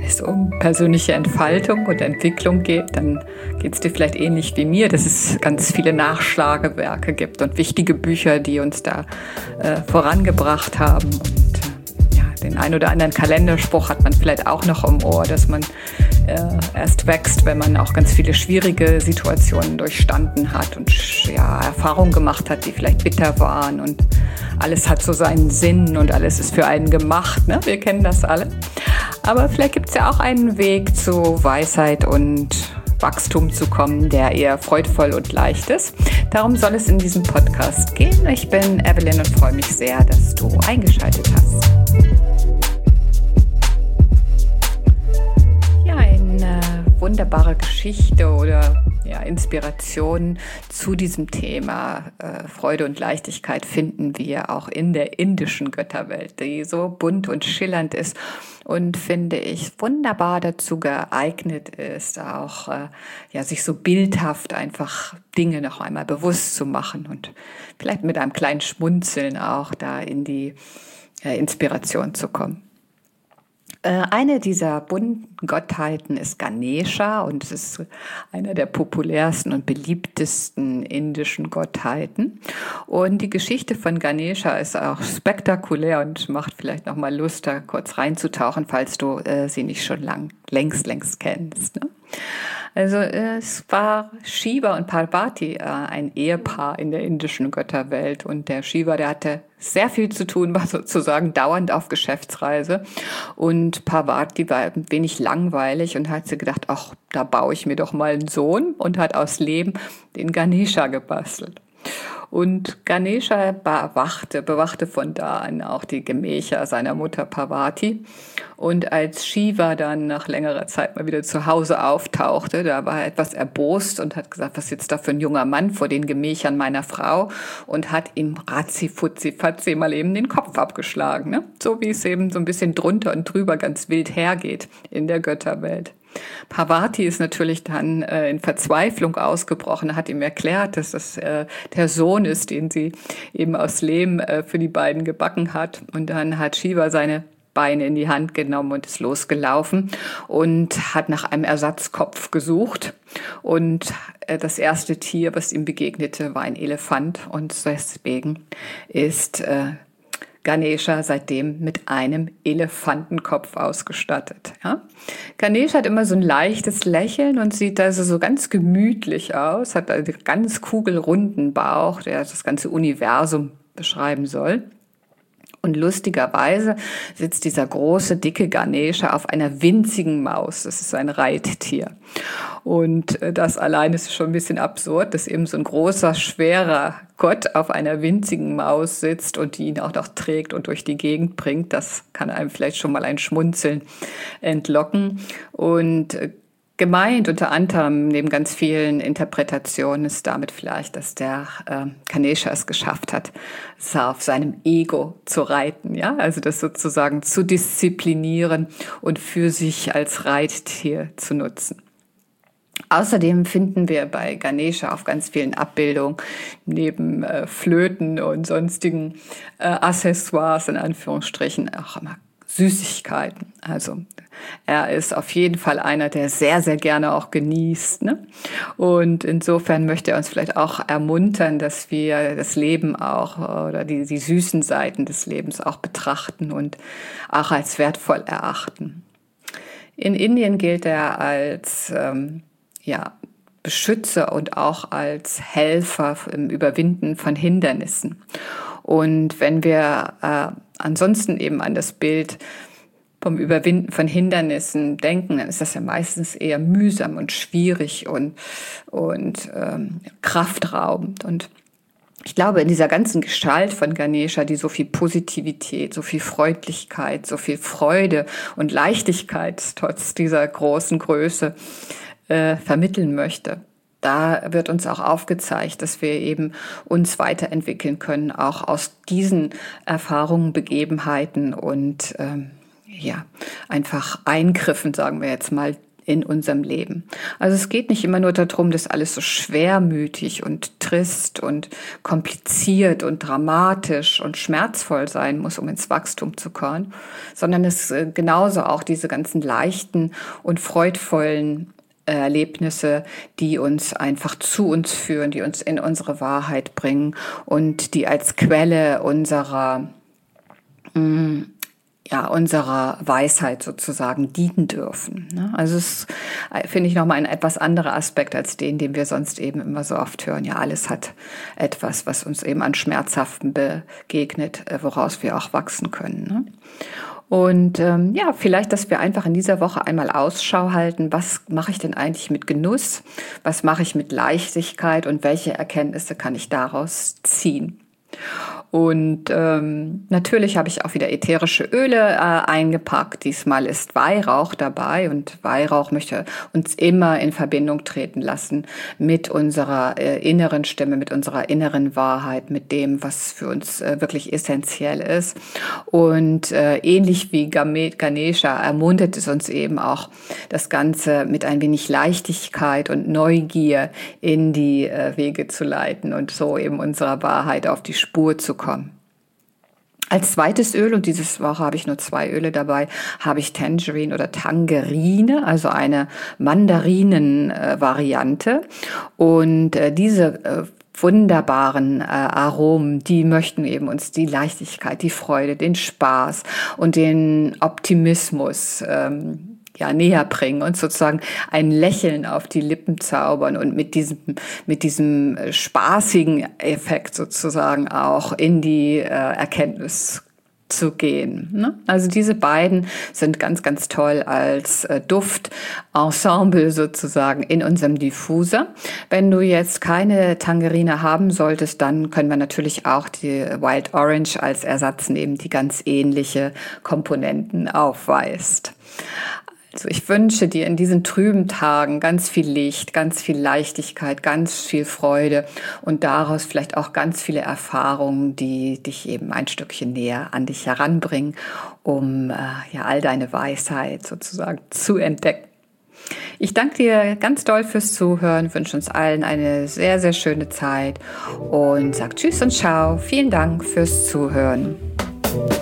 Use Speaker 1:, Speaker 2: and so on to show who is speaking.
Speaker 1: es um persönliche Entfaltung und Entwicklung geht, dann geht es dir vielleicht ähnlich wie mir, dass es ganz viele Nachschlagewerke gibt und wichtige Bücher, die uns da vorangebracht haben. Und den ein oder anderen Kalenderspruch hat man vielleicht auch noch im Ohr, dass man erst wächst, wenn man auch ganz viele schwierige Situationen durchstanden hat und Erfahrungen gemacht hat, die vielleicht bitter waren, und alles hat so seinen Sinn und alles ist für einen gemacht, ne? Wir kennen das alle. Aber vielleicht gibt es ja auch einen Weg zu Weisheit und Wachstum zu kommen, der eher freudvoll und leicht ist. Darum soll es in diesem Podcast gehen. Ich bin Evelyn und freue mich sehr, dass du eingeschaltet hast. Ja, eine wunderbare Geschichte oder Inspiration zu diesem Thema Freude und Leichtigkeit finden wir auch in der indischen Götterwelt, die so bunt und schillernd ist und, finde ich, wunderbar dazu geeignet ist, auch sich so bildhaft einfach Dinge noch einmal bewusst zu machen und vielleicht mit einem kleinen Schmunzeln auch da in die Inspiration zu kommen. Eine dieser bunten Gottheiten ist Ganesha und es ist einer der populärsten und beliebtesten indischen Gottheiten. Und die Geschichte von Ganesha ist auch spektakulär und macht vielleicht noch mal Lust, da kurz reinzutauchen, falls du sie nicht schon längst kennst, ne? Also es war Shiva und Parvati, ein Ehepaar in der indischen Götterwelt. Und der Shiva, der hatte sehr viel zu tun, war sozusagen dauernd auf Geschäftsreise. Und Parvati war ein wenig langweilig und hat sich gedacht, ach, da baue ich mir doch mal einen Sohn, und hat aus Lehm den Ganesha gebastelt. Und Ganesha bewachte von da an auch die Gemächer seiner Mutter Parvati. Und als Shiva dann nach längerer Zeit mal wieder zu Hause auftauchte, da war er etwas erbost und hat gesagt, was sitzt da für ein junger Mann vor den Gemächern meiner Frau, und hat ihm ratzi-futzi-fatzi mal eben den Kopf abgeschlagen, ne? So wie es eben so ein bisschen drunter und drüber ganz wild hergeht in der Götterwelt. Parvati ist natürlich dann in Verzweiflung ausgebrochen, hat ihm erklärt, dass das der Sohn ist, den sie eben aus Lehm für die beiden gebacken hat. Und dann hat Shiva seine Beine in die Hand genommen und ist losgelaufen und hat nach einem Ersatzkopf gesucht. Und das erste Tier, was ihm begegnete, war ein Elefant. Und deswegen ist Ganesha seitdem mit einem Elefantenkopf ausgestattet. Ja? Ganesha hat immer so ein leichtes Lächeln und sieht also so ganz gemütlich aus, hat einen ganz kugelrunden Bauch, der das ganze Universum beschreiben soll. Und lustigerweise sitzt dieser große, dicke Ganesha auf einer winzigen Maus. Das ist ein Reittier. Und das allein ist schon ein bisschen absurd, dass eben so ein großer, schwerer Gott auf einer winzigen Maus sitzt und die ihn auch noch trägt und durch die Gegend bringt. Das kann einem vielleicht schon mal ein Schmunzeln entlocken. Und gemeint unter anderem neben ganz vielen Interpretationen ist damit vielleicht, dass der Ganesha es geschafft hat, auf seinem Ego zu reiten, ja, also das sozusagen zu disziplinieren und für sich als Reittier zu nutzen. Außerdem finden wir bei Ganesha auf ganz vielen Abbildungen neben Flöten und sonstigen Accessoires in Anführungsstrichen auch immer Süßigkeiten. Also er ist auf jeden Fall einer, der sehr, sehr gerne auch genießt, ne? Und insofern möchte er uns vielleicht auch ermuntern, dass wir das Leben auch oder die süßen Seiten des Lebens auch betrachten und auch als wertvoll erachten. In Indien gilt er als Beschützer und auch als Helfer im Überwinden von Hindernissen. Und wenn wir ansonsten eben an das Bild vom Überwinden von Hindernissen denken, dann ist das ja meistens eher mühsam und schwierig und kraftraubend. Und ich glaube, in dieser ganzen Gestalt von Ganesha, die so viel Positivität, so viel Freundlichkeit, so viel Freude und Leichtigkeit trotz dieser großen Größe vermitteln möchte, da wird uns auch aufgezeigt, dass wir eben uns weiterentwickeln können, auch aus diesen Erfahrungen, Begebenheiten und einfach Eingriffen, sagen wir jetzt mal, in unserem Leben. Also es geht nicht immer nur darum, dass alles so schwermütig und trist und kompliziert und dramatisch und schmerzvoll sein muss, um ins Wachstum zu kommen, sondern es genauso auch diese ganzen leichten und freudvollen Erlebnisse, die uns einfach zu uns führen, die uns in unsere Wahrheit bringen und die als Quelle unserer Weisheit sozusagen dienen dürfen. Also es finde ich nochmal ein etwas anderer Aspekt als den wir sonst eben immer so oft hören. Ja, alles hat etwas, was uns eben an Schmerzhaften begegnet, woraus wir auch wachsen können. Und vielleicht, dass wir einfach in dieser Woche einmal Ausschau halten, was mache ich denn eigentlich mit Genuss, was mache ich mit Leichtigkeit und welche Erkenntnisse kann ich daraus ziehen. Und natürlich habe ich auch wieder ätherische Öle eingepackt. Diesmal ist Weihrauch dabei und Weihrauch möchte uns immer in Verbindung treten lassen mit unserer inneren Stimme, mit unserer inneren Wahrheit, mit dem, was für uns wirklich essentiell ist. Und ähnlich wie Ganesha ermuntert es uns eben auch, das Ganze mit ein wenig Leichtigkeit und Neugier in die Wege zu leiten und so eben unserer Wahrheit auf die Spur zu kommen. Als zweites Öl, und diese Woche habe ich nur 2 Öle dabei, habe ich Tangerine oder Tangerine, also eine Mandarinen-Variante. Und diese wunderbaren Aromen, die möchten eben uns die Leichtigkeit, die Freude, den Spaß und den Optimismus näher bringen und sozusagen ein Lächeln auf die Lippen zaubern und mit diesem spaßigen Effekt sozusagen auch in die Erkenntnis zu gehen. Also diese beiden sind ganz, ganz toll als Duftensemble sozusagen in unserem Diffuser. Wenn du jetzt keine Tangerine haben solltest, dann können wir natürlich auch die Wild Orange als Ersatz nehmen, die ganz ähnliche Komponenten aufweist. Also ich wünsche dir in diesen trüben Tagen ganz viel Licht, ganz viel Leichtigkeit, ganz viel Freude und daraus vielleicht auch ganz viele Erfahrungen, die dich eben ein Stückchen näher an dich heranbringen, um all deine Weisheit sozusagen zu entdecken. Ich danke dir ganz doll fürs Zuhören, wünsche uns allen eine sehr, sehr schöne Zeit und sag Tschüss und Ciao. Vielen Dank fürs Zuhören.